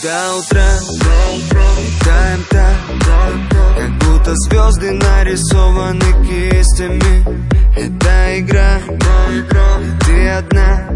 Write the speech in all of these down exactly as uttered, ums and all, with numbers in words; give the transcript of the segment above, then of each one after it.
До утра летаем так, как будто звезды нарисованы кистями. Это игра, ты одна,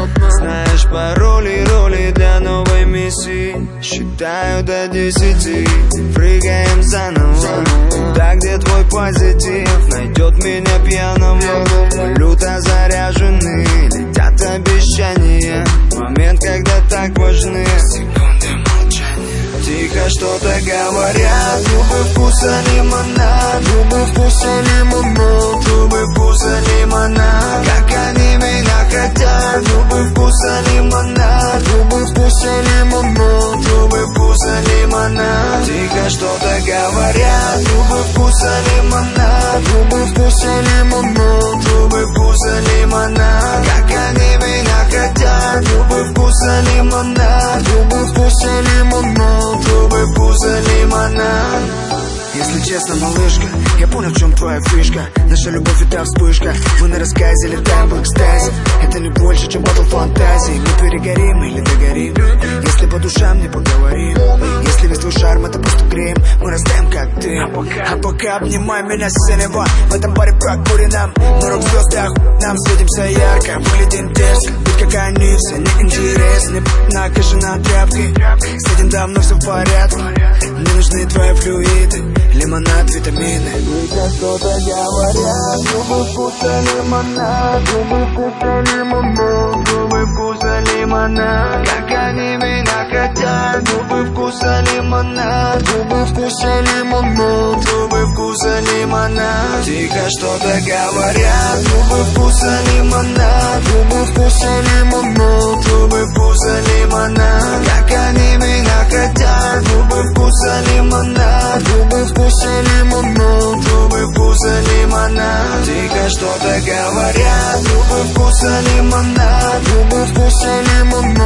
знаешь пароли, роли для новой миссии. Считаю до десяти, прыгаем заново. Туда, где твой позитив найдет меня пьяного. Мы люто заряжены, летят обещания. Момент, когда так важны секунды молчания. Тихо что-то говорят, губы вкуса лимонад, губы вкуса лимонад, губы вкуса лимонад. Как они меня хотят, губы вкуса лимонад, губы вкуса лимонад, губы вкуса лимонад. Тихо что-то говорят, губы вкуса лимонад, губы вкуса лимонад, губы вкуса лимонад. Как они меня хотят, губы вкуса лимонад, губы вкуса лимонад, губы вкуса лимонад. Если честно, малышка, я понял, в чем твоя фишка. Наша любовь это вспышка, мы на рассказе летаем в экстазе. Это не больше, чем батл фантазии. Мы перегорим или догорим, если по душам не поговорим. Если весь твой шарм это просто крем, мы растаем как ты. А пока обнимай меня синева, в этом баре прокуренном. На рок-звезды нам светимся ярко, выглядим дерзко. Ведь как они все неинтересны, накажена тряпкой. С этим давно все в порядке, мне нужны твои флюиды, лимонад, витамины. Тихо что-то говорят, губы вкуса лимонад, губы вкуса лимонад, губы вкуса лимонад. Как они меня хотят, губы вкуса лимонад, губы вкуса лимонад, губы вкуса лимонад. Тихо что-то говорят, губы вкуса лимонад, губы вкуса лимонад, губы вкуса лимонад. Как они меня хотят, губы вкуса лимонад, губы вкуса лимонад, губы вкуса лимонад. Тихо что-то говорят, губы вкуса лимонад, губы вкуса лимонад.